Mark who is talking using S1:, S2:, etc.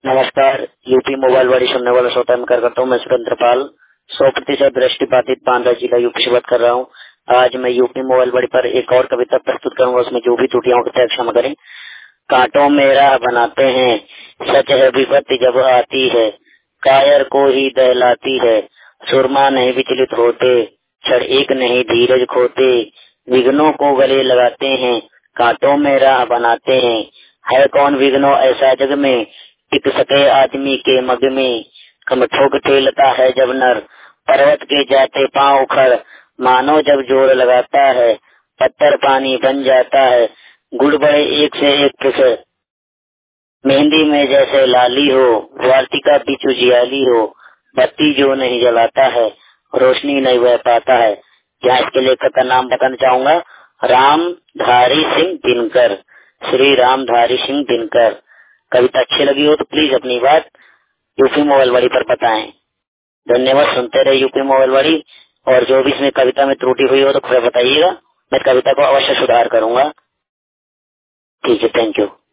S1: नमस्कार। UP mobile वाली सुनने वाला श्रोता मैं करता हूँ। मैं सुरेंद्र पाल 100% दृष्टिबाधित बांदा जिला यूपी से बात कर रहा हूँ। आज मैं यूपी मोबाइल वाली पर एक और कविता प्रस्तुत करूंगा। उसमें जो भी त्रुटियां होती क्षमा करें। कांटों में राह बनाते हैं, सच है विपत्ति जब आती है, कायर को ही दहलाती है। सुरमा नहीं विचलित होते, क्षण एक नहीं धीरज खोते, विघ्नों को गले लगाते हैं, कांटों में राह बनाते हैं। है कौन विघ्नों ऐसा जग में, टिक सके आदमी के मग में। कम ठोक ठेलता है जब नर, पर्वत के जाते पांव उखड़, मानो जब जोर लगाता है, पत्थर पानी बन जाता है। गुड़ बड़े एक से एक फिसर, मेहंदी में जैसे लाली हो, वार्तिका बिचु जियाली हो, बत्ती जो नहीं जलाता है, रोशनी नहीं बह पाता है। यहाँ इसके लेखक का नाम बताना चाहूंगा, रामधारी सिंह दिनकर, श्री रामधारी सिंह दिनकर। कविता अच्छी लगी हो तो प्लीज अपनी बात यूपी मोबाइल वाली पर बताएं। धन्यवाद। सुनते रहे यूपी मोबाइल वाली। और जो भी इसमें कविता में त्रुटि हुई हो तो खुद बताइएगा, मैं कविता को अवश्य सुधार करूंगा। ठीक है, थैंक यू।